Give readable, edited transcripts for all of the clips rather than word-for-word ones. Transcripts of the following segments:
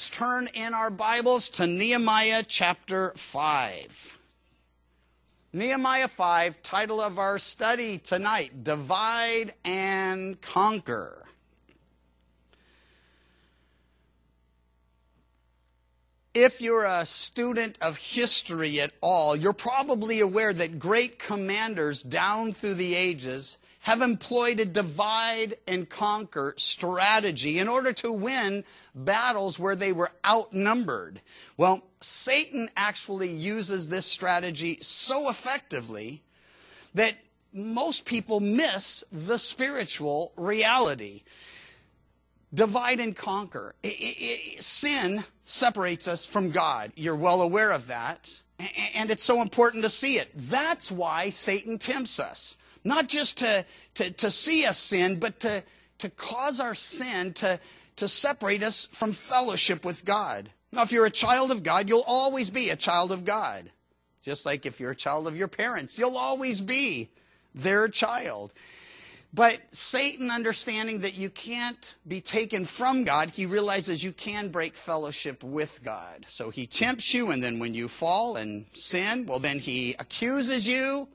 let's turn in our Bibles to Nehemiah chapter 5. Nehemiah 5, title of our study tonight, Divide and Conquer. If you're a student of history at all, you're probably aware that great commanders down through the ages have employed a divide and conquer strategy in order to win battles where they were outnumbered. Well, Satan actually uses this strategy so effectively that most people miss the spiritual reality. Divide and conquer. Sin separates us from God. You're well aware of that. And it's so important to see it. That's why Satan tempts us. Not just to see us sin, but to cause our sin to separate us from fellowship with God. Now, if you're a child of God, you'll always be a child of God. Just like if you're a child of your parents, you'll always be their child. But Satan, understanding that you can't be taken from God, he realizes you can break fellowship with God. So he tempts you, and then when you fall and sin, well, then he accuses you,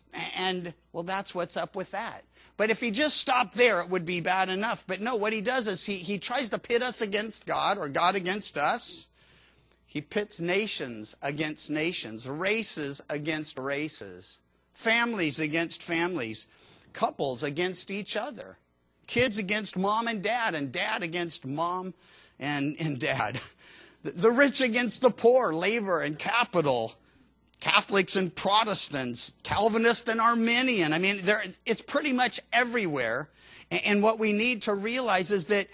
and, well, that's what's up with that. But if he just stopped there, it would be bad enough. But no, what he does is he tries to pit us against God, or God against us. He pits nations against nations, races against races, families against families, couples against each other, kids against mom and dad against mom and dad, the rich against the poor, labor and capital, Catholics and Protestants, Calvinist and Arminian. I mean, it's pretty much everywhere. And what we need to realize is that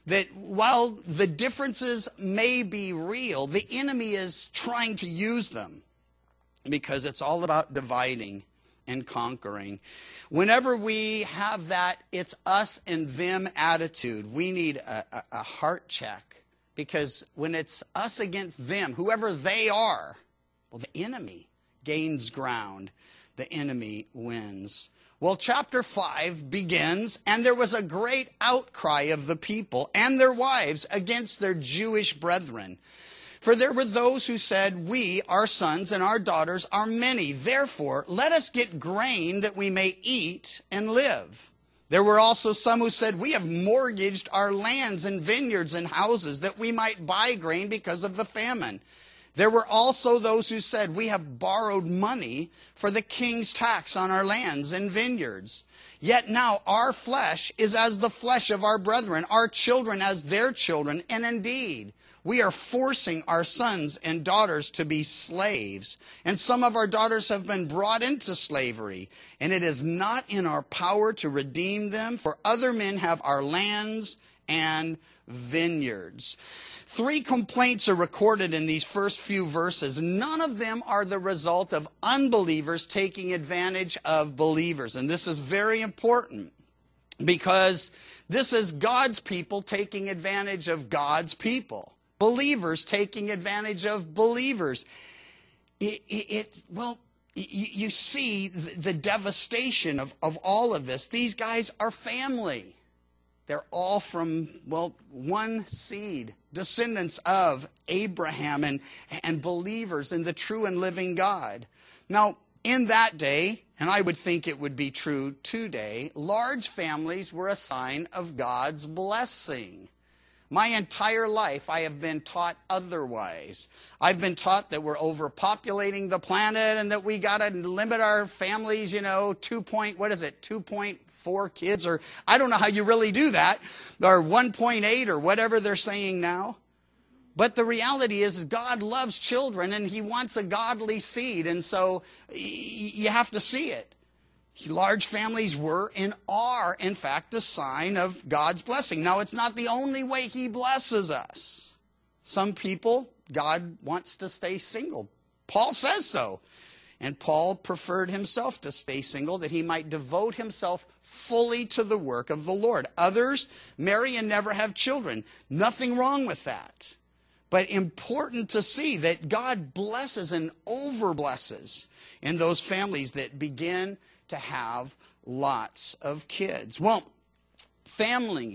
while the differences may be real, the enemy is trying to use them because it's all about dividing and conquering. Whenever we have that it's us and them attitude, we need a heart check. Because when it's us against them, whoever they are, well, the enemy gains ground. The enemy wins. Well, chapter 5 begins, and there was a great outcry of the people and their wives against their Jewish brethren. For there were those who said, we, our sons and our daughters, are many. Therefore, let us get grain that we may eat and live. There were also some who said, we have mortgaged our lands and vineyards and houses that we might buy grain because of the famine. There were also those who said, we have borrowed money for the king's tax on our lands and vineyards. Yet now our flesh is as the flesh of our brethren, our children as their children, and indeed, we are forcing our sons and daughters to be slaves. And some of our daughters have been brought into slavery. And it is not in our power to redeem them, for other men have our lands and vineyards. 3 complaints are recorded in these first few verses. None of them are the result of unbelievers taking advantage of believers. And this is very important because this is God's people taking advantage of God's people. Believers taking advantage of believers. You see the devastation of all of this. These guys are family. They're all from, one seed, descendants of Abraham and believers in the true and living God. Now, in that day, and I would think it would be true today, large families were a sign of God's blessing. My entire life, I have been taught otherwise. I've been taught that we're overpopulating the planet and that we got to limit our families, 2.4 kids, or I don't know how you really do that, or 1.8 or whatever they're saying now. But the reality is God loves children and he wants a godly seed, and so you have to see it. Large families were and are, in fact, a sign of God's blessing. Now, it's not the only way he blesses us. Some people, God wants to stay single. Paul says so. And Paul preferred himself to stay single that he might devote himself fully to the work of the Lord. Others marry and never have children. Nothing wrong with that. But important to see that God blesses and overblesses in those families that begin to have lots of kids. Well, family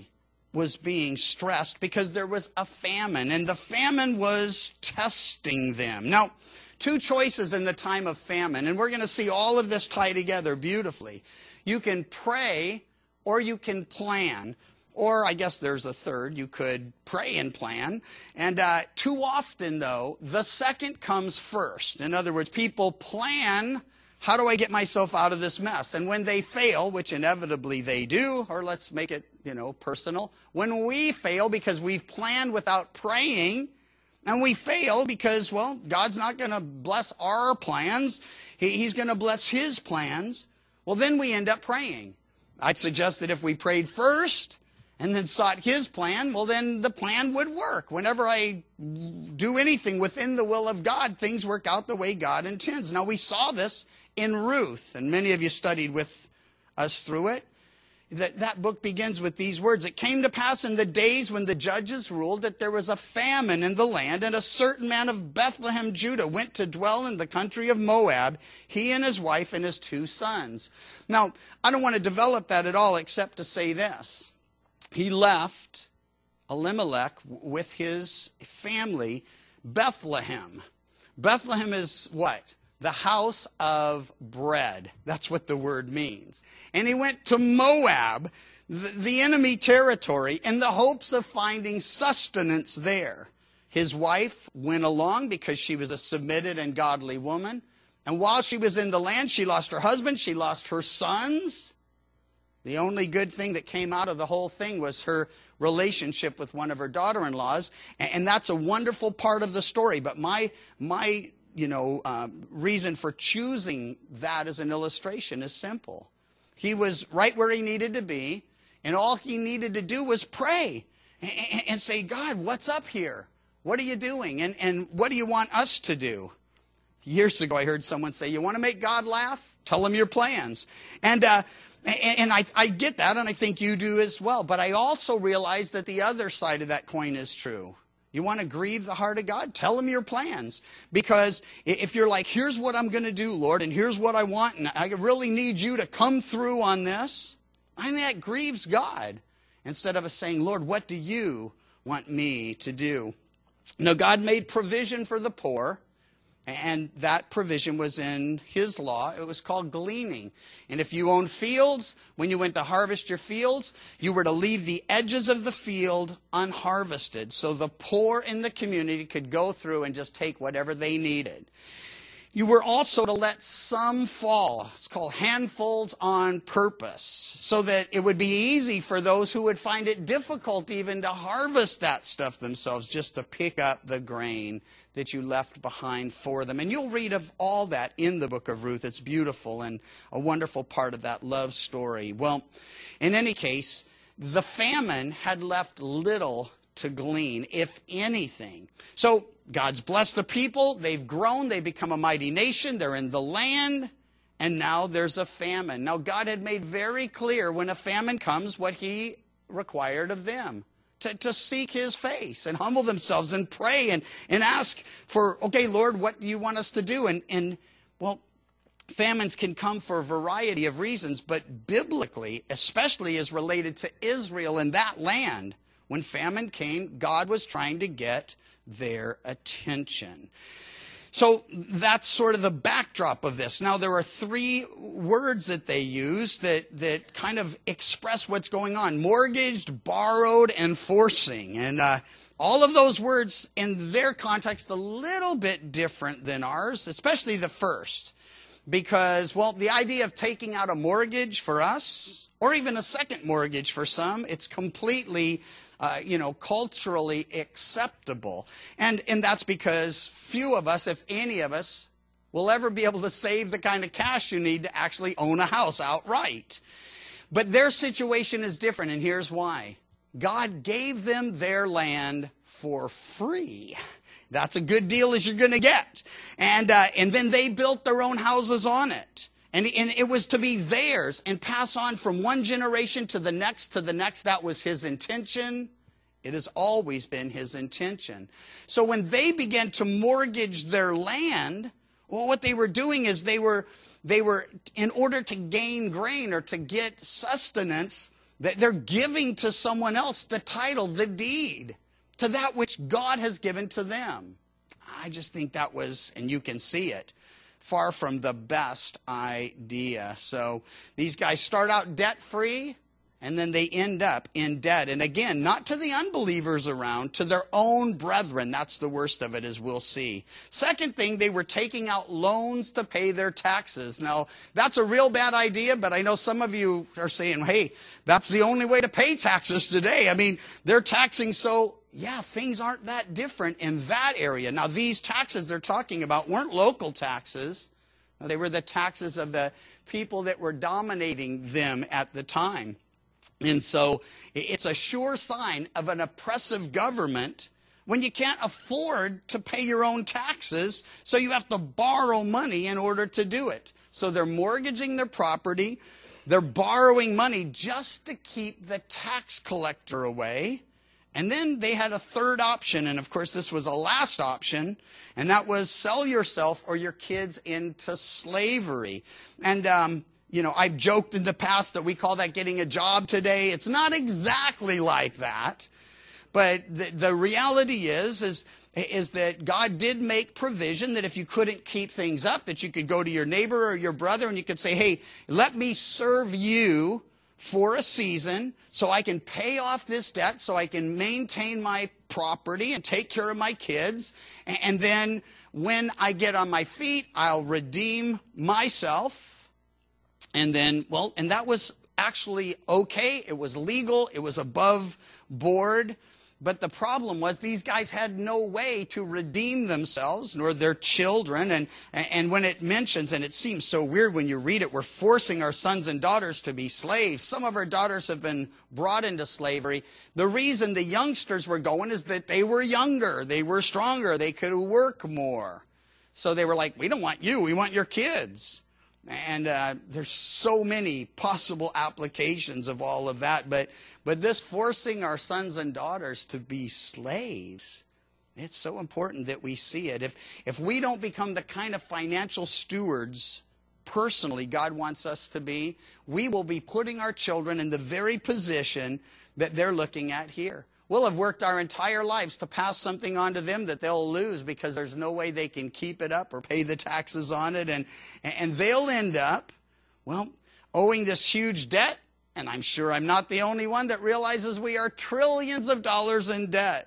was being stressed because there was a famine, and the famine was testing them. Now, two choices in the time of famine, and we're going to see all of this tie together beautifully. You can pray or you can plan. Or I guess there's a third. You could pray and plan. And too often, though, the second comes first. In other words, people plan, how do I get myself out of this mess? And when they fail, which inevitably they do, or let's make it, personal. When we fail because we've planned without praying, and we fail because, well, God's not going to bless our plans. He's going to bless His plans. Well, then we end up praying. I'd suggest that if we prayed first and then sought His plan, well, then the plan would work. Whenever I do anything within the will of God, things work out the way God intends. Now, we saw this in Ruth, and many of you studied with us through it. That book begins with these words. It came to pass in the days when the judges ruled that there was a famine in the land, and a certain man of Bethlehem, Judah, went to dwell in the country of Moab, he and his wife and his 2 sons. Now, I don't want to develop that at all except to say this. He left Elimelech with his family, Bethlehem. Bethlehem is what? The house of bread. That's what the word means. And he went to Moab, the enemy territory, in the hopes of finding sustenance there. His wife went along because she was a submitted and godly woman. And while she was in the land, she lost her husband, she lost her sons. The only good thing that came out of the whole thing was her relationship with one of her daughter-in-laws. And that's a wonderful part of the story. But my reason for choosing that as an illustration is simple. He was right where he needed to be, and all he needed to do was pray and say, God, what's up here? What are you doing? And what do you want us to do? Years ago, I heard someone say, you want to make God laugh? Tell him your plans. And I get that, and I think you do as well. But I also realize that the other side of that coin is true. You want to grieve the heart of God? Tell him your plans. Because if you're like, here's what I'm going to do, Lord, and here's what I want, and I really need you to come through on this, I think that grieves God. Instead of us saying, Lord, what do you want me to do? Now, God made provision for the poor. And that provision was in His law. It was called gleaning. And if you owned fields, when you went to harvest your fields, you were to leave the edges of the field unharvested, so the poor in the community could go through and just take whatever they needed. You were also to let some fall. It's called handfuls on purpose, so that it would be easy for those who would find it difficult even to harvest that stuff themselves, just to pick up the grain that you left behind for them. And you'll read of all that in the book of Ruth. It's beautiful and a wonderful part of that love story. Well, in any case, the famine had left little to glean, if anything. So God's blessed the people. They've grown. They've become a mighty nation. They're in the land. And now there's a famine. Now, God had made very clear when a famine comes what He required of them. To seek His face and humble themselves and pray and ask for, okay, Lord, what do you want us to do? And well, famines can come for a variety of reasons, but biblically, especially as related to Israel and that land, when famine came, God was trying to get their attention. So that's sort of the backdrop of this. Now, there are 3 words that they use that kind of express what's going on. Mortgaged, borrowed, and forcing. And all of those words in their context a little bit different than ours, especially the first. Because, well, the idea of taking out a mortgage for us, or even a second mortgage for some, it's completely culturally acceptable. And that's because few of us, if any of us, will ever be able to save the kind of cash you need to actually own a house outright. But their situation is different, and here's why. God gave them their land for free. That's a good deal as you're going to get. And then they built their own houses on it. And it was to be theirs and pass on from one generation to the next to the next. That was His intention. It has always been His intention. So when they began to mortgage their land, well, what they were doing is they were in order to gain grain or to get sustenance, They're giving to someone else the title, the deed, to that which God has given to them. I just think that was, and you can see it, far from the best idea. So these guys start out debt-free, and then they end up in debt. And again, not to the unbelievers around, to their own brethren. That's the worst of it, as we'll see. Second thing, they were taking out loans to pay their taxes. Now, that's a real bad idea, but I know some of you are saying, hey, that's the only way to pay taxes today. I mean, they're taxing, so yeah, things aren't that different in that area. Now, these taxes they're talking about weren't local taxes. They were the taxes of the people that were dominating them at the time. And so it's a sure sign of an oppressive government when you can't afford to pay your own taxes, so you have to borrow money in order to do it. So they're mortgaging their property, they're borrowing money just to keep the tax collector away. And then they had a third option, and of course this was a last option, and that was sell yourself or your kids into slavery. And I've joked in the past that we call that getting a job today. It's not exactly like that. But the reality is that God did make provision that if you couldn't keep things up, that you could go to your neighbor or your brother and you could say, hey, let me serve you for a season so I can pay off this debt, so I can maintain my property and take care of my kids. And then when I get on my feet, I'll redeem myself. And then, and that was actually okay. It was legal. It was above board. But the problem was these guys had no way to redeem themselves, nor their children. And when it mentions, and it seems so weird when you read it, we're forcing our sons and daughters to be slaves. Some of our daughters have been brought into slavery. The reason the youngsters were going is that they were younger. They were stronger. They could work more. So they were like, we don't want you. We want your kids. And there's so many possible applications of all of that. But this forcing our sons and daughters to be slaves, it's so important that we see it. If we don't become the kind of financial stewards personally God wants us to be, we will be putting our children in the very position that they're looking at here. We'll have worked our entire lives to pass something on to them that they'll lose because there's no way they can keep it up or pay the taxes on it. And they'll end up, owing this huge debt. And I'm sure I'm not the only one that realizes we are trillions of dollars in debt.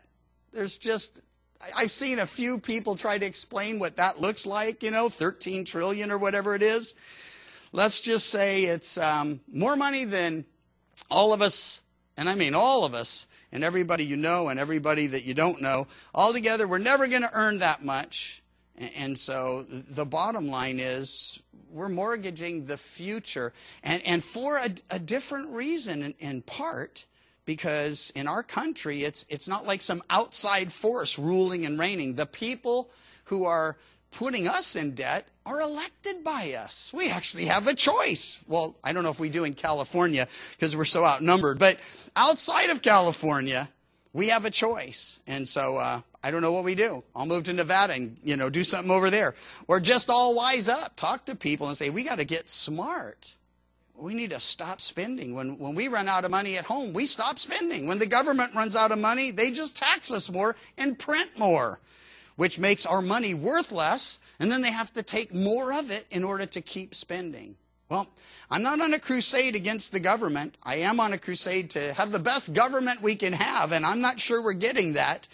I've seen a few people try to explain what that looks like, 13 trillion or whatever it is. Let's just say it's more money than all of us, and I mean all of us, and everybody you know and everybody that you don't know. Altogether, we're never going to earn that much. And so the bottom line is we're mortgaging the future. And for a different reason in part, because in our country, it's not like some outside force ruling and reigning. The people who are putting us in debt are elected by us. We actually have a choice. Well, I don't know if we do in California because we're so outnumbered, but outside of California, we have a choice. And so I don't know what we do. I'll move to Nevada and, do something over there. Or just all wise up, talk to people and say, we got to get smart. We need to stop spending. When we run out of money at home, we stop spending. When the government runs out of money, they just tax us more and print more, which makes our money worth less, and then they have to take more of it in order to keep spending. Well, I'm not on a crusade against the government. I am on a crusade to have the best government we can have, and I'm not sure we're getting that.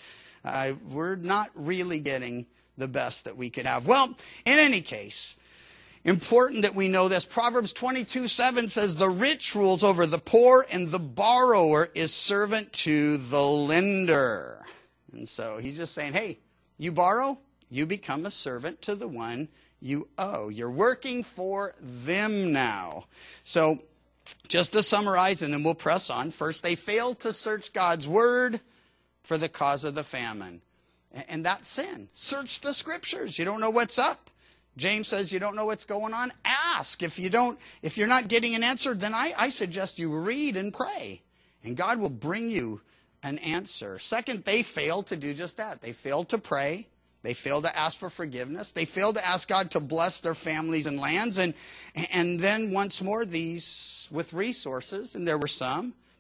We're not really getting the best that we could have. Well, in any case, important that we know this. Proverbs 22:7 says, the rich rules over the poor, and the borrower is servant to the lender. And so he's just saying, hey, you borrow, you become a servant to the one you owe. You're working for them now. So just to summarize, and then we'll press on. First, they failed to search God's word for the cause of the famine. And that's sin. Search the scriptures. You don't know what's up. James says you don't know what's going on. Ask. If you're not getting an answer, then I suggest you read and pray. And God will bring you an answer. Second, they failed to do just that. They failed to pray. They failed to ask for forgiveness. They failed to ask God to bless their families and lands. And then once more, these with resources, and there were some,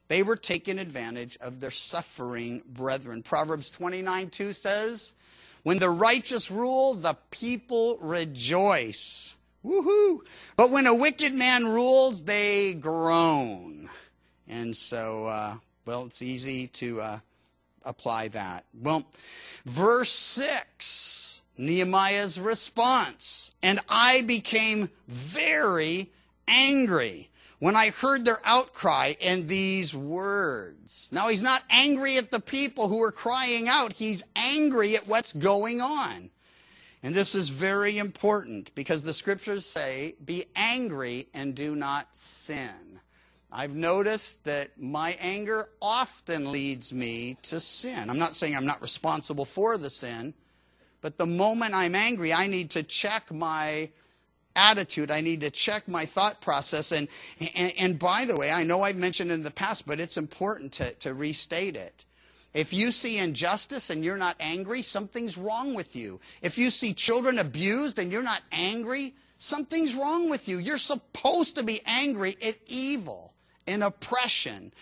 They were taking advantage of their suffering brethren. Proverbs 29:2 says, when the righteous rule, the people rejoice. Woohoo! But when a wicked man rules, they groan. And so, well, it's easy to apply that. Well, verse 6, Nehemiah's response. And I became very angry when I heard their outcry and these words. Now, he's not angry at the people who are crying out. He's angry at what's going on. And this is very important because the scriptures say, be angry and do not sin. I've noticed that my anger often leads me to sin. I'm not saying I'm not responsible for the sin, but the moment I'm angry, I need to check my attitude. I need to check my thought process. And by the way, I know I've mentioned it in the past, but it's important to restate it. If you see injustice and you're not angry, something's wrong with you. If you see children abused and you're not angry, something's wrong with you. You're supposed to be angry at evil and oppression.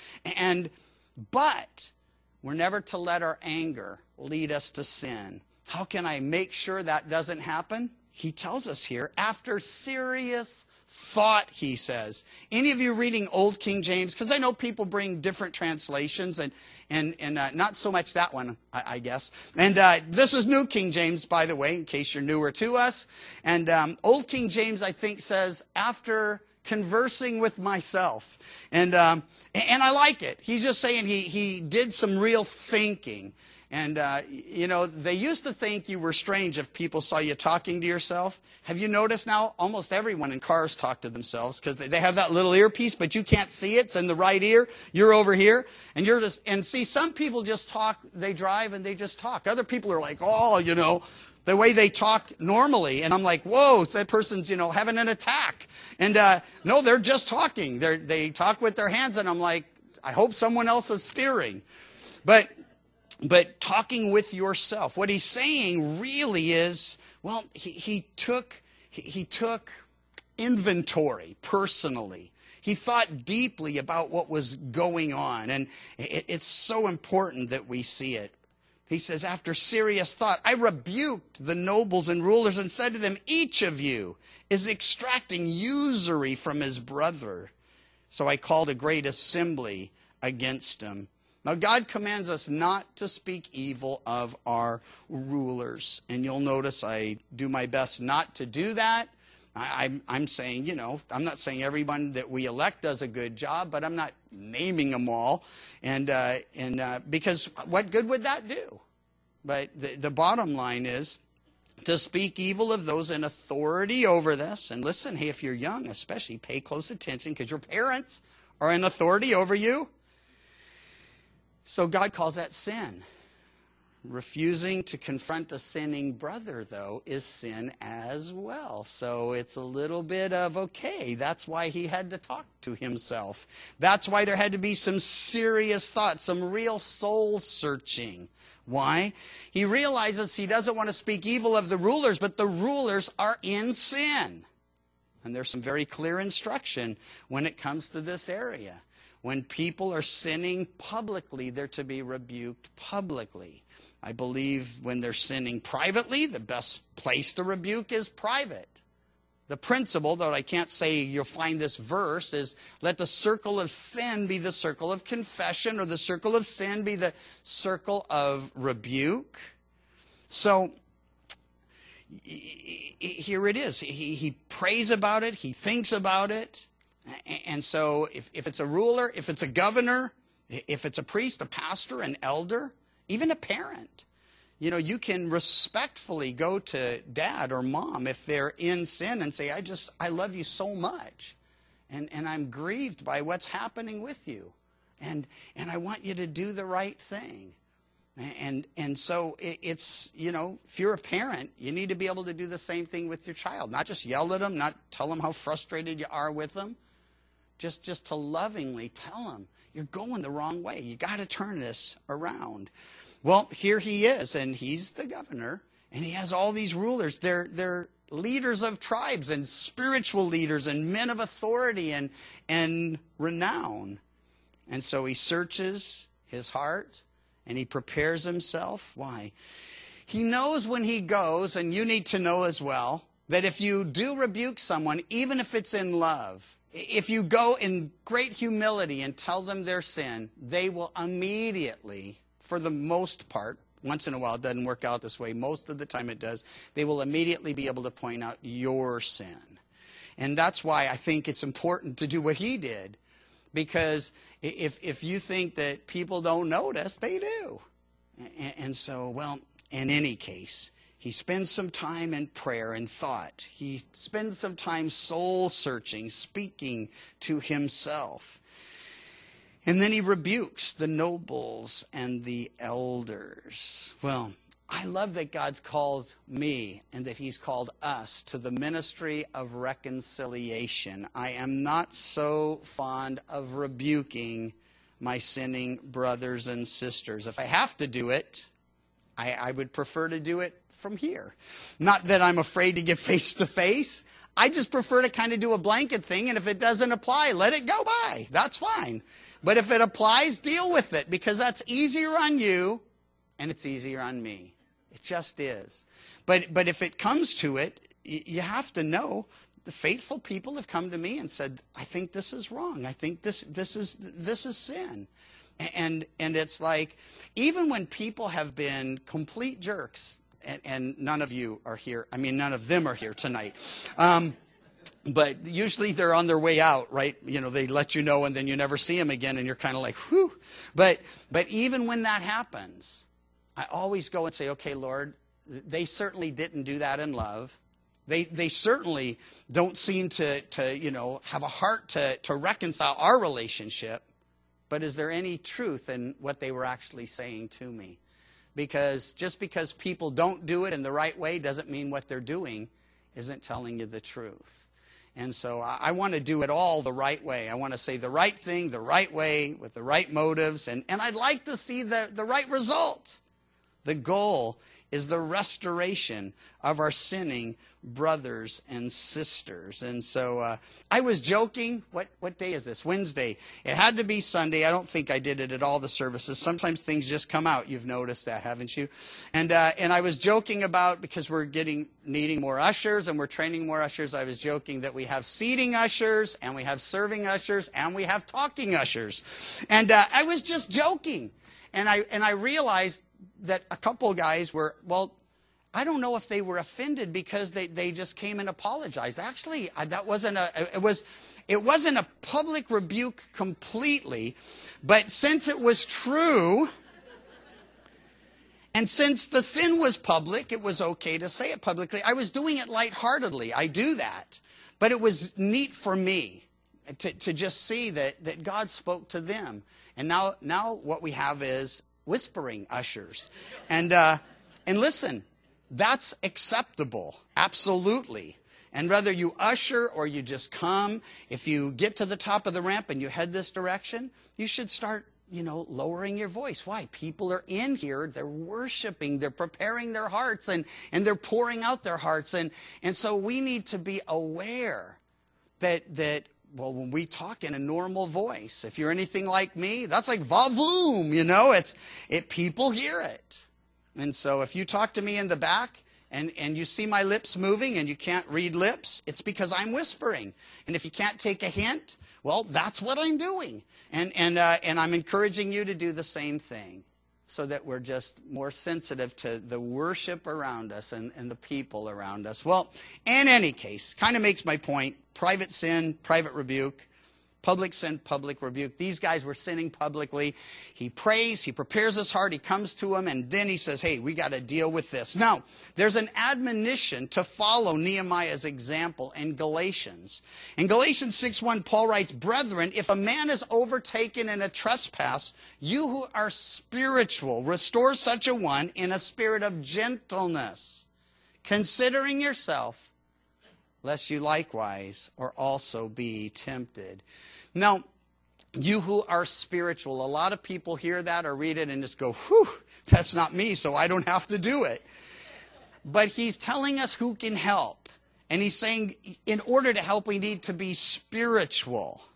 But we're never to let our anger lead us to sin. How can I make sure that doesn't happen? He tells us here, after serious thought, he says. Any of you reading Old King James? Because I know people bring different translations, and not so much that one, I guess. And this is New King James, by the way, in case you're newer to us. And Old King James, I think, says, after conversing with myself. And I like it. He's just saying he did some real thinking. And, they used to think you were strange if people saw you talking to yourself. Have you noticed now almost everyone in cars talk to themselves because they have that little earpiece, but you can't see it. It's in the right ear. You're over here. And see, some people just talk, they drive and they just talk. Other people are like, the way they talk normally. And I'm like, whoa, that person's, having an attack. And no, they're just talking. They talk with their hands. And I'm like, I hope someone else is steering. But talking with yourself, what he's saying really is, well, he took inventory personally. He thought deeply about what was going on, and it's so important that we see it. He says, after serious thought, I rebuked the nobles and rulers and said to them, each of you is extracting usury from his brother. So I called a great assembly against him. Now, God commands us not to speak evil of our rulers. And you'll notice I do my best not to do that. I'm saying, I'm not saying everyone that we elect does a good job, but I'm not naming them all. And because what good would that do? But the bottom line is to speak evil of those in authority over this. And listen, hey, if you're young, especially pay close attention because your parents are in authority over you. So God calls that sin. Refusing to confront a sinning brother, though, is sin as well. So it's a little bit of, okay, that's why he had to talk to himself. That's why there had to be some serious thought, some real soul searching. Why? He realizes he doesn't want to speak evil of the rulers, but the rulers are in sin. And there's some very clear instruction when it comes to this area. When people are sinning publicly, they're to be rebuked publicly. I believe when they're sinning privately, the best place to rebuke is private. The principle, though I can't say you'll find this verse, is let the circle of sin be the circle of confession, or the circle of sin be the circle of rebuke. So here it is. He prays about it. He thinks about it. And so if it's a ruler, if it's a governor, if it's a priest, a pastor, an elder, even a parent, you can respectfully go to dad or mom if they're in sin and say, I love you so much. And I'm grieved by what's happening with you. And I want you to do the right thing. And so it's, if you're a parent, you need to be able to do the same thing with your child. Not just yell at them, not tell them how frustrated you are with them. Just to lovingly tell them, you're going the wrong way. You got to turn this around. Well, here he is, and he's the governor, and he has all these rulers. They're leaders of tribes and spiritual leaders and men of authority and renown. And so he searches his heart and he prepares himself. Why? He knows when he goes, and you need to know as well, that if you do rebuke someone, even if it's in love, if you go in great humility and tell them their sin, they will immediately, for the most part, once in a while it doesn't work out this way, most of the time it does, they will immediately be able to point out your sin. And that's why I think it's important to do what he did. Because if you think that people don't notice, they do. And so, well, in any case, he spends some time in prayer and thought. He spends some time soul searching, speaking to himself. And then he rebukes the nobles and the elders. Well, I love that God's called me and that he's called us to the ministry of reconciliation. I am not so fond of rebuking my sinning brothers and sisters. If I have to do it, I would prefer to do it from here. Not that I'm afraid to get face to face. I just prefer to kind of do a blanket thing, and if it doesn't apply, let it go by. That's fine. But if it applies, deal with it, because that's easier on you and it's easier on me. It just is. But if it comes to it, you have to know the faithful people have come to me and said, I think this is wrong. I think this is sin. And it's like, even when people have been complete jerks, and none of you are here, I mean, none of them are here tonight. But usually they're on their way out, right? You know, they let you know and then you never see them again and you're kind of like, whew. But even when that happens, I always go and say, okay, Lord, they certainly didn't do that in love. They certainly don't seem to have a heart to reconcile our relationship. But is there any truth in what they were actually saying to me? Because just because people don't do it in the right way doesn't mean what they're doing isn't telling you the truth. And so I want to do it all the right way. I want to say the right thing the right way with the right motives. And I'd like to see the right result. The goal is the restoration of our sinning brothers and sisters. And so I was joking. What day is this? Wednesday. It had to be Sunday. I don't think I did it at all the services. Sometimes things just come out. You've noticed that, haven't you? And I was joking about, because we're needing more ushers and we're training more ushers, I was joking that we have seating ushers and we have serving ushers and we have talking ushers. And I was just joking. And I realized that a couple guys were, well, I don't know if they were offended because they just came and apologized. Actually, that wasn't it wasn't a public rebuke completely, but since it was true, and since the sin was public, it was okay to say it publicly. I was doing it lightheartedly. I do that. But it was neat for me to just see that God spoke to them. And now what we have is whispering ushers. And listen, that's acceptable, absolutely. And whether you usher or you just come, if you get to the top of the ramp and you head this direction, you should start, lowering your voice. Why? People are in here, they're worshiping, they're preparing their hearts, and they're pouring out their hearts. And so we need to be aware that well, when we talk in a normal voice, if you're anything like me, that's like vavoom, people hear it. And so if you talk to me in the back and you see my lips moving and you can't read lips, it's because I'm whispering. And if you can't take a hint, well, that's what I'm doing. And I'm encouraging you to do the same thing so that we're just more sensitive to the worship around us and the people around us. Well, in any case, kind of makes my point. Private sin, private rebuke. Public sin, public rebuke. These guys were sinning publicly. He prays, he prepares his heart, he comes to him, and then he says, hey, we got to deal with this. Now, there's an admonition to follow Nehemiah's example in Galatians. In Galatians 6:1, Paul writes, brethren, if a man is overtaken in a trespass, you who are spiritual, restore such a one in a spirit of gentleness, considering yourself, lest you likewise or also be tempted. Now, you who are spiritual, a lot of people hear that or read it and just go, whew, that's not me, so I don't have to do it. But he's telling us who can help. And he's saying in order to help, we need to be spiritual.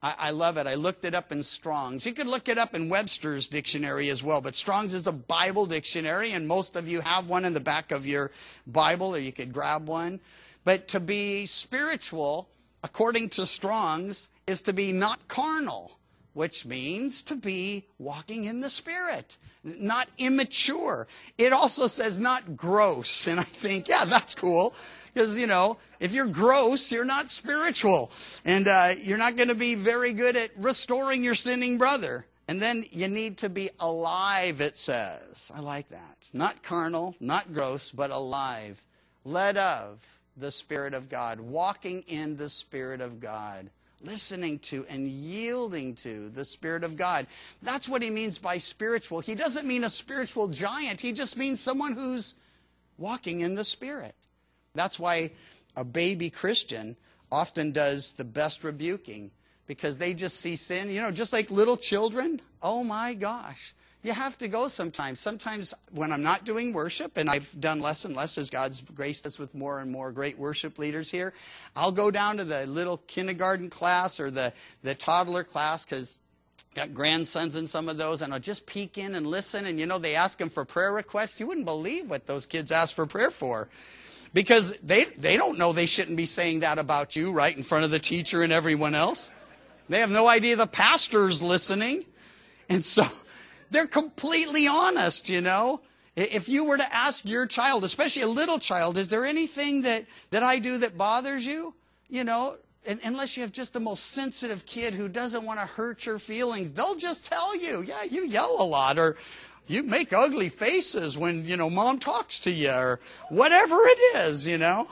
I love it. I looked it up in Strong's. You could look it up in Webster's dictionary as well, but Strong's is a Bible dictionary, and most of you have one in the back of your Bible, or you could grab one. But to be spiritual, according to Strong's, is to be not carnal, which means to be walking in the Spirit, not immature. It also says not gross, and I think, yeah, that's cool. Because, if you're gross, you're not spiritual. And you're not going to be very good at restoring your sinning brother. And then you need to be alive, it says. I like that. Not carnal, not gross, but alive. Led of the Spirit of God. Walking in the Spirit of God. Listening to and yielding to the Spirit of God. That's what he means by spiritual. He doesn't mean a spiritual giant. He just means someone who's walking in the Spirit. That's why a baby Christian often does the best rebuking, because they just see sin, just like little children. Oh my gosh. You have to go sometimes. Sometimes when I'm not doing worship, and I've done less and less as God's graced us with more and more great worship leaders here, I'll go down to the little kindergarten class or the toddler class, because got grandsons in some of those, and I'll just peek in and listen. And they ask them for prayer requests. You wouldn't believe what those kids ask for prayer for. Because they don't know they shouldn't be saying that about you right in front of the teacher and everyone else. They have no idea the pastor's listening. And so they're completely honest, If you were to ask your child, especially a little child, is there anything that I do that bothers you? Unless you have just the most sensitive kid who doesn't want to hurt your feelings, they'll just tell you, yeah, you yell a lot, or you make ugly faces when, mom talks to you, or whatever it is,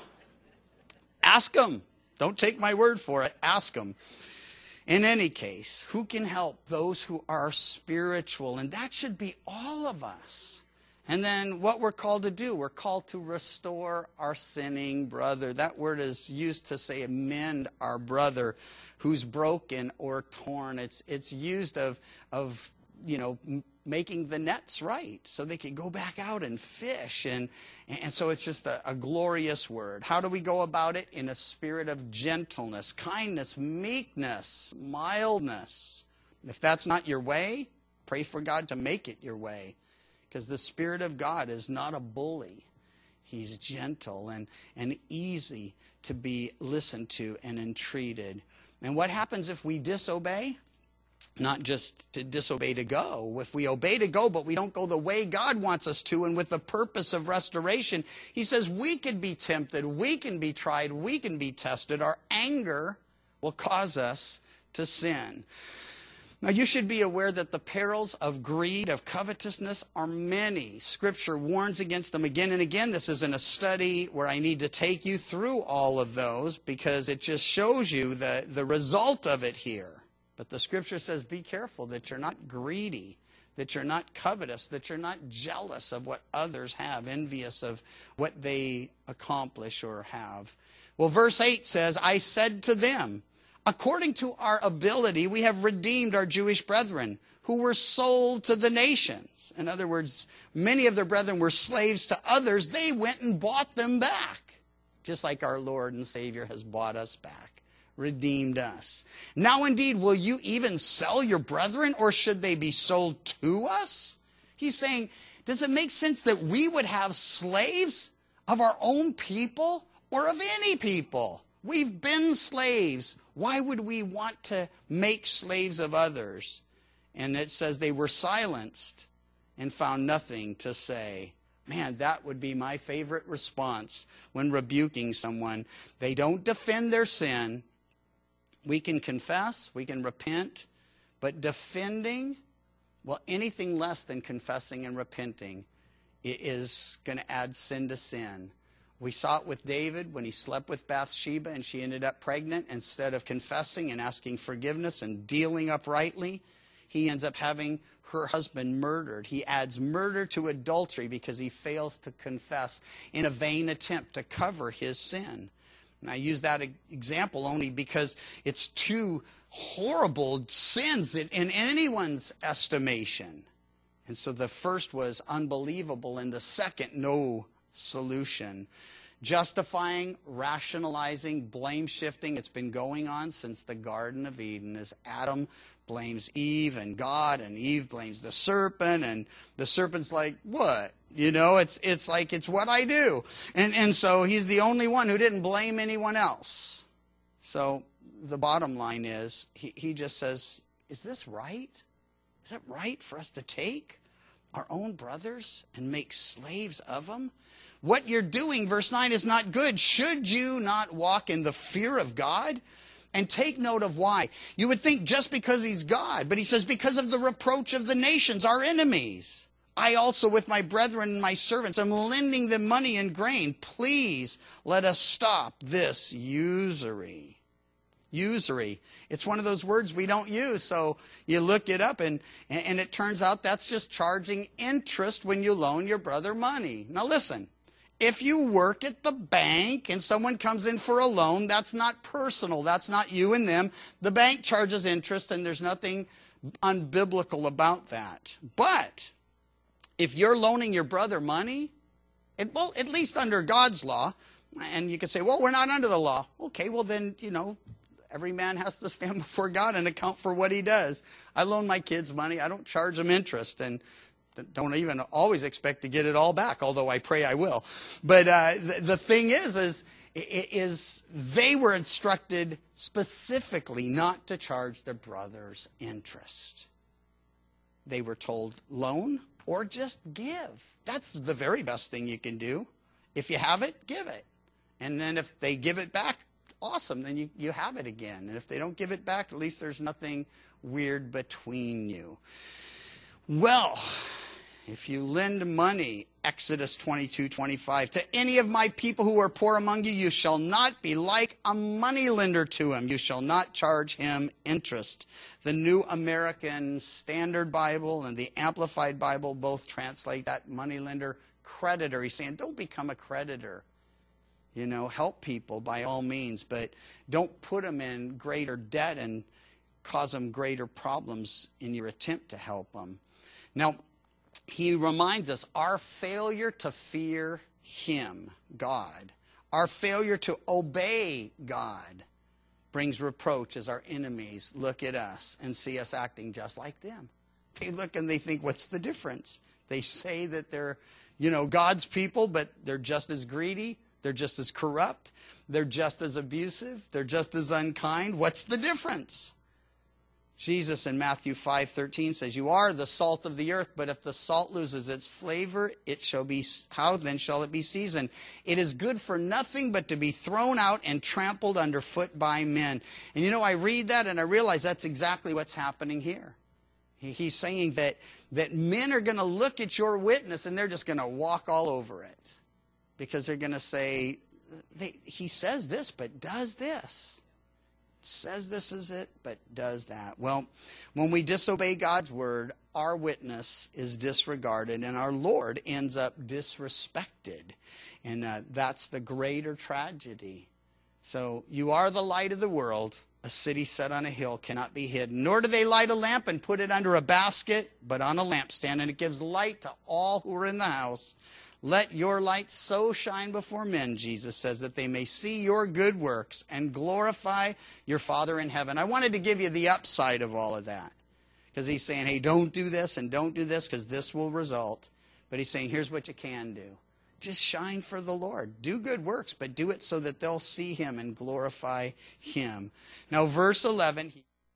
Ask them. Don't take my word for it. Ask them. In any case, who can help? Those who are spiritual. And that should be all of us. And then what we're called to do, we're called to restore our sinning brother. That word is used to say mend our brother who's broken or torn. It's used of making the nets right so they can go back out and fish. And so it's just a glorious word. How do we go about it? In a spirit of gentleness, kindness, meekness, mildness. If that's not your way, pray for God to make it your way. Because the Spirit of God is not a bully. He's gentle and easy to be listened to and entreated. And what happens if we disobey? Not just to disobey to go. If we obey to go, but we don't go the way God wants us to, and with the purpose of restoration, he says we can be tempted, we can be tried, we can be tested. Our anger will cause us to sin. Now, you should be aware that the perils of greed, of covetousness, are many. Scripture warns against them again and again. This isn't a study where I need to take you through all of those, because it just shows you the result of it here. But the Scripture says be careful that you're not greedy, that you're not covetous, that you're not jealous of what others have, envious of what they accomplish or have. Well, verse 8 says, I said to them, according to our ability, we have redeemed our Jewish brethren who were sold to the nations. In other words, many of their brethren were slaves to others. They went and bought them back, just like our Lord and Savior has bought us back, redeemed us. Now, indeed, will you even sell your brethren, or should they be sold to us? He's saying, does it make sense that we would have slaves of our own people or of any people? We've been slaves. Why would we want to make slaves of others? And it says they were silenced and found nothing to say. Man, that would be my favorite response when rebuking someone. They don't defend their sin. We can confess, we can repent, but defending, well, anything less than confessing and repenting is going to add sin to sin. We saw it with David when he slept with Bathsheba and she ended up pregnant. Instead of confessing and asking forgiveness and dealing uprightly, he ends up having her husband murdered. He adds murder to adultery because he fails to confess in a vain attempt to cover his sin. And I use that example only because it's two horrible sins in anyone's estimation. And so the first was unbelievable and the second, no solution. justifying, rationalizing, blame shifting. It's been going on since the Garden of Eden as Adam blames Eve and God, and Eve blames the serpent, and the serpent's like, what? You know, it's like, it's what I do. And so he's the only one who didn't blame anyone else. So the bottom line is, he just says, is this right? Is it right for us to take our own brothers and make slaves of them? What you're doing, verse 9, is not good. Should you not walk in the fear of God? And take note of why. You would think just because he's God, but he says, because of the reproach of the nations, our enemies. I also with my brethren and my servants am lending them money and grain. Please let us stop this usury. Usury. It's one of those words we don't use, so you look it up, and it turns out that's just charging interest when you loan your brother money. Now listen, if you work at the bank and someone comes in for a loan, that's not personal. That's not you and them. The bank charges interest, and there's nothing unbiblical about that. But if you're loaning your brother money, well, at least under God's law, and you could say, well, we're not under the law. Okay, well then, you know, every man has to stand before God and account for what he does. I loan my kids money. I don't charge them interest, and don't even always expect to get it all back, although I pray I will. But the thing is they were instructed specifically not to charge their brothers interest. They were told loan or just give. That's the very best thing you can do. If you have it, give it. And then if they give it back, awesome, then you have it again. And if they don't give it back, at least there's nothing weird between you. Well, if you lend money, Exodus 22:25, to any of my people who are poor among you, you shall not be like a moneylender to him. You shall not charge him interest. The New American Standard Bible and the Amplified Bible both translate that moneylender creditor. He's saying, don't become a creditor. You know, help people by all means, but don't put them in greater debt and cause them greater problems in your attempt to help them. Now, he reminds us our failure to fear him, God, our failure to obey God brings reproach as our enemies look at us and see us acting just like them. They look and they think, what's the difference? They say that they're, you know, God's people, but they're just as greedy. They're just as corrupt. They're just as abusive. They're just as unkind. What's the difference? Jesus in Matthew 5:13 says, you are the salt of the earth, but if the salt loses its flavor, it shall be, how then shall it be seasoned? It is good for nothing but to be thrown out and trampled underfoot by men. And you know, I read that and I realize that's exactly what's happening here. He's saying that men are going to look at your witness and they're just going to walk all over it. Because they're going to say, he says this, but does this. Says this is it, but does that. Well, when we disobey God's word, our witness is disregarded and our Lord ends up disrespected. And that's the greater tragedy. So you are the light of the world. A city set on a hill cannot be hidden. Nor do they light a lamp and put it under a basket, but on a lampstand. And it gives light to all who are in the house. Let your light so shine before men, Jesus says, that they may see your good works and glorify your Father in heaven. I wanted to give you the upside of all of that. Because he's saying, hey, don't do this and don't do this because this will result. But he's saying, here's what you can do. Just shine for the Lord. Do good works, but do it so that they'll see him and glorify him. Now, verse 11...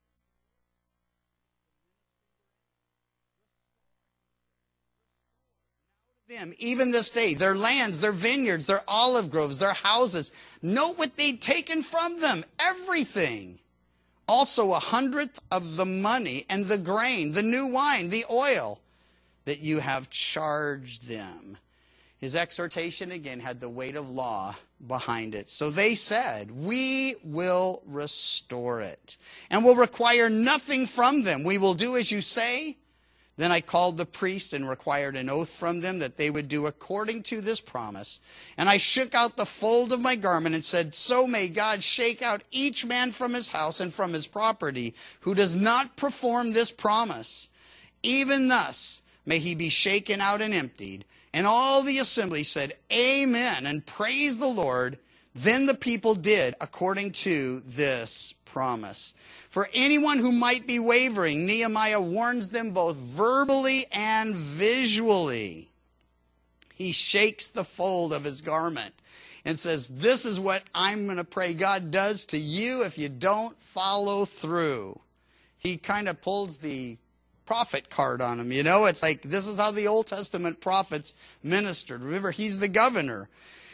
them, even this day, their lands, their vineyards, their olive groves, their houses. Note what they'd taken from them, everything. Also 100th of the money and the grain, the new wine, the oil that you have charged them. His exhortation again had the weight of law behind it. So they said, we will restore it and will require nothing from them. We will do as you say. Then I called the priest and required an oath from them that they would do according to this promise. And I shook out the fold of my garment and said, so may God shake out each man from his house and from his property who does not perform this promise. Even thus may he be shaken out and emptied. And all the assembly said, Amen, and praised the Lord. Then the people did according to this promise. For anyone who might be wavering, Nehemiah warns them both verbally and visually. He shakes the fold of his garment and says, this is what I'm going to pray God does to you if you don't follow through. He kind of pulls the prophet card on him, you know. It's like, this is how the Old Testament prophets ministered. Remember, he's the governor.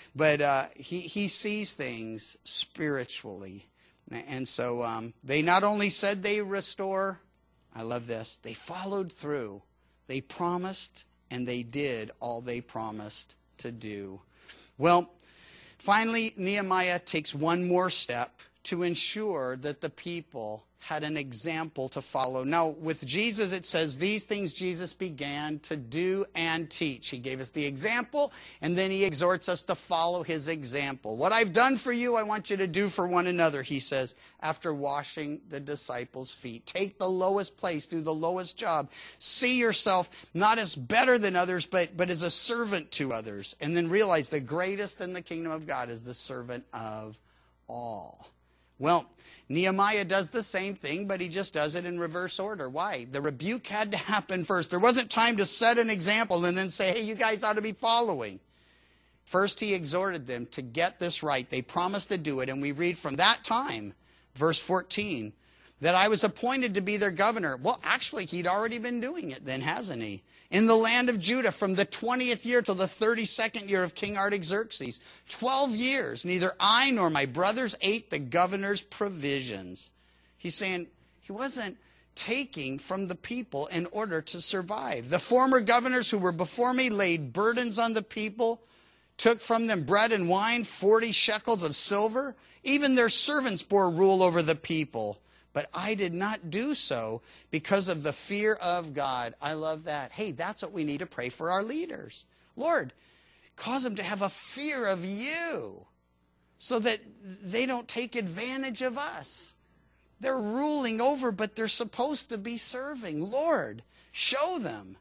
But he sees things spiritually. And so they not only said they restore, I love this, they followed through. They promised, and they did all they promised to do. Well, finally, Nehemiah takes one more step to ensure that the people had an example to follow. Now, with Jesus, it says these things Jesus began to do and teach. He gave us the example, and then he exhorts us to follow his example. What I've done for you, I want you to do for one another, he says, after washing the disciples' feet. Take the lowest place, do the lowest job. See yourself not as better than others, but as a servant to others. And then realize the greatest in the kingdom of God is the servant of all. Well, Nehemiah does the same thing, but he just does it in reverse order. Why? The rebuke had to happen first. There wasn't time to set an example and then say, hey, you guys ought to be following. First, he exhorted them to get this right. They promised to do it. And we read from that time, verse 14, that I was appointed to be their governor. Well, actually, he'd already been doing it then, hasn't he? In the land of Judah from the 20th year till the 32nd year of King Artaxerxes. 12 years, neither I nor my brothers ate the governor's provisions. He's saying he wasn't taking from the people in order to survive. The former governors who were before me laid burdens on the people, took from them bread and wine, 40 shekels of silver. Even their servants bore rule over the people. But I did not do so because of the fear of God. I love that. Hey, that's what we need to pray for our leaders. Lord, cause them to have a fear of you so that they don't take advantage of us. They're ruling over, but they're supposed to be serving. Lord, show them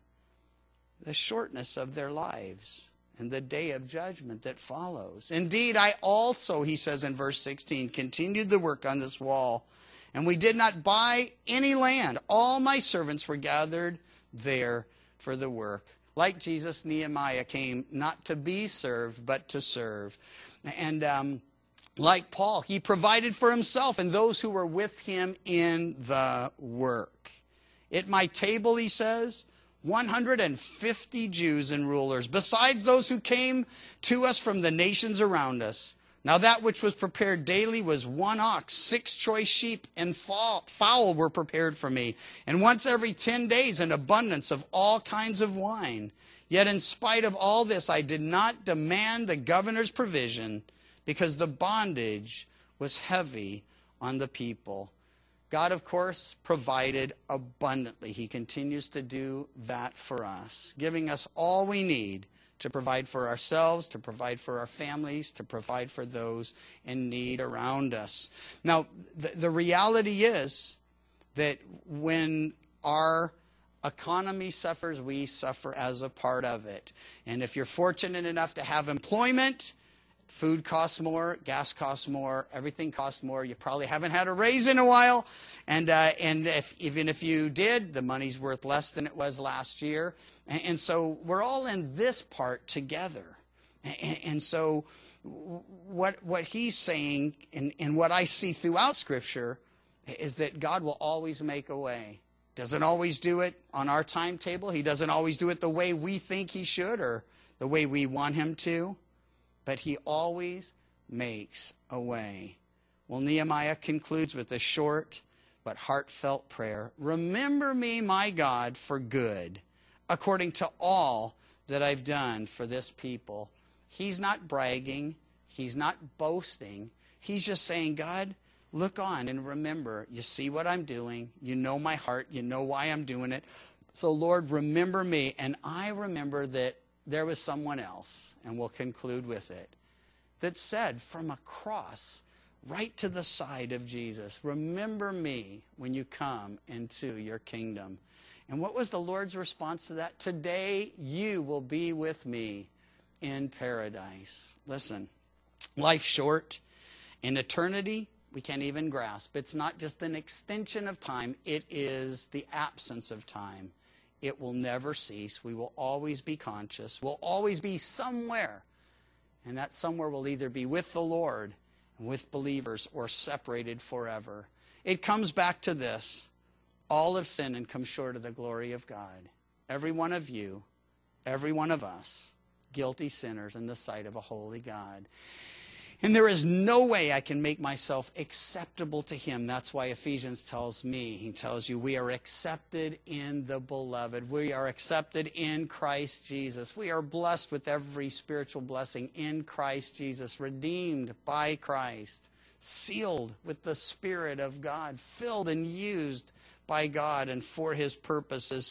the shortness of their lives and the day of judgment that follows. Indeed, I also, he says in verse 16, continued the work on this wall. And we did not buy any land. All my servants were gathered there for the work. Like Jesus, Nehemiah came not to be served, but to serve. And like Paul, he provided for himself and those who were with him in the work. At my table, he says, 150 Jews and rulers, besides those who came to us from the nations around us. Now that which was prepared daily was 1 ox, 6 choice sheep, and fowl were prepared for me. And once every 10 days an abundance of all kinds of wine. Yet in spite of all this, I did not demand the governor's provision because the bondage was heavy on the people. God, of course, provided abundantly. He continues to do that for us, giving us all we need to provide for ourselves, to provide for our families, to provide for those in need around us. Now, the reality is that when our economy suffers, we suffer as a part of it. And if you're fortunate enough to have employment, food costs more, gas costs more, everything costs more. You probably haven't had a raise in a while. And even if you did, the money's worth less than it was last year. And so we're all in this part together. And so what he's saying and what I see throughout Scripture is that God will always make a way. Doesn't always do it on our timetable. He doesn't always do it the way we think he should or the way we want him to. But he always makes a way. Well, Nehemiah concludes with a short but heartfelt prayer. Remember me, my God, for good, according to all that I've done for this people. He's not bragging. He's not boasting. He's just saying, God, look on and remember. You see what I'm doing. You know my heart. You know why I'm doing it. So, Lord, remember me. And I remember that there was someone else, and we'll conclude with it, that said from a cross right to the side of Jesus, remember me when you come into your kingdom. And what was the Lord's response to that? Today you will be with me in paradise. Listen, life's short. In eternity, we can't even grasp. It's not just an extension of time. It is the absence of time. It will never cease. We will always be conscious. We'll always be somewhere. And that somewhere will either be with the Lord and with believers or separated forever. It comes back to this. All have sinned and come short of the glory of God. Every one of you, every one of us, guilty sinners in the sight of a holy God. And there is no way I can make myself acceptable to him. That's why Ephesians tells me, he tells you, we are accepted in the beloved. We are accepted in Christ Jesus. We are blessed with every spiritual blessing in Christ Jesus, redeemed by Christ, sealed with the Spirit of God, filled and used by God and for his purposes.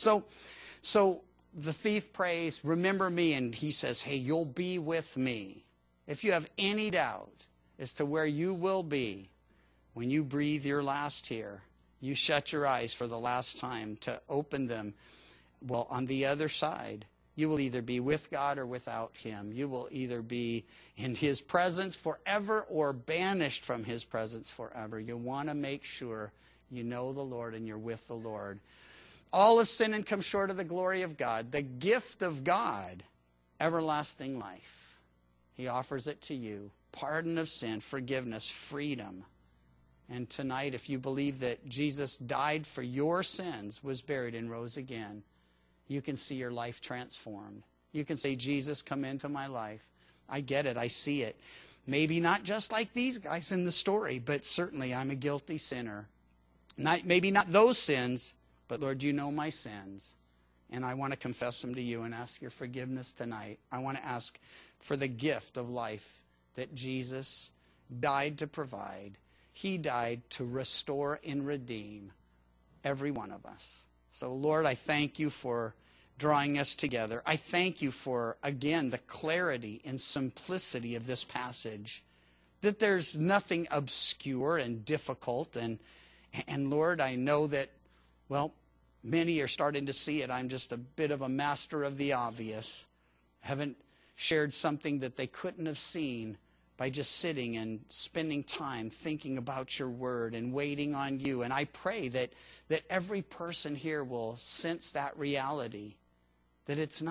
So the thief prays, remember me, and he says, hey, you'll be with me. If you have any doubt as to where you will be when you breathe your last here, you shut your eyes for the last time to open them. Well, on the other side, you will either be with God or without him. You will either be in his presence forever or banished from his presence forever. You want to make sure you know the Lord and you're with the Lord. All have sinned and come short of the glory of God. The gift of God, everlasting life. He offers it to you. Pardon of sin, forgiveness, freedom. And tonight, if you believe that Jesus died for your sins, was buried, and rose again, you can see your life transformed. You can say, Jesus, come into my life. I get it. I see it. Maybe not just like these guys in the story, but certainly I'm a guilty sinner. Maybe not those sins, but Lord, you know my sins. And I want to confess them to you and ask your forgiveness tonight. I want to ask for the gift of life that Jesus died to provide. He died to restore and redeem every one of us. So Lord, I thank you for drawing us together. I thank you for, again, the clarity and simplicity of this passage. That there's nothing obscure and difficult. And Lord, I know that, well, many are starting to see it. I'm just a bit of a master of the obvious. I haven't shared something that they couldn't have seen by just sitting and spending time thinking about your word and waiting on you. And I pray that every person here will sense that reality, that it's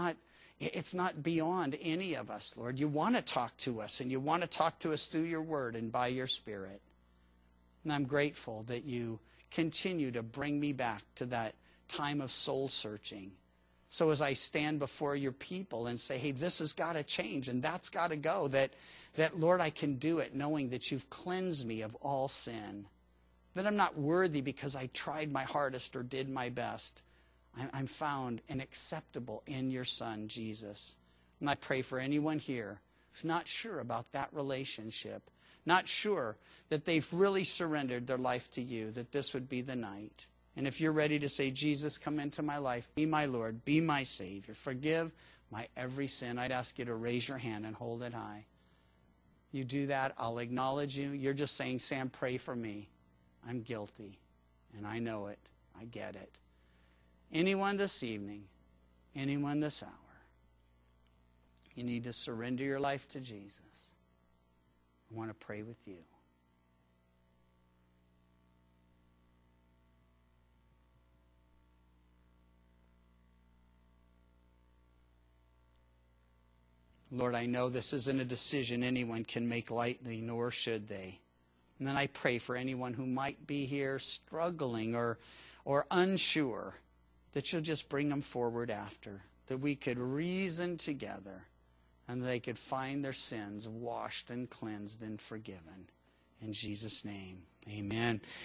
not beyond any of us, Lord. You want to talk to us, and you want to talk to us through your word and by your Spirit. And I'm grateful that you continue to bring me back to that time of soul searching. So as I stand before your people and say, hey, this has got to change and that's got to go, that Lord, I can do it knowing that you've cleansed me of all sin, that I'm not worthy because I tried my hardest or did my best. I'm found and acceptable in your Son, Jesus. And I pray for anyone here who's not sure about that relationship, not sure that they've really surrendered their life to you, that this would be the night. And if you're ready to say, Jesus, come into my life, be my Lord, be my Savior, forgive my every sin, I'd ask you to raise your hand and hold it high. You do that, I'll acknowledge you. You're just saying, Sam, pray for me. I'm guilty, and I know it. I get it. Anyone this evening, anyone this hour, you need to surrender your life to Jesus. I want to pray with you. Lord, I know this isn't a decision anyone can make lightly, nor should they. And then I pray for anyone who might be here struggling or unsure, that you'll just bring them forward after, that we could reason together and they could find their sins washed and cleansed and forgiven. In Jesus' name, amen.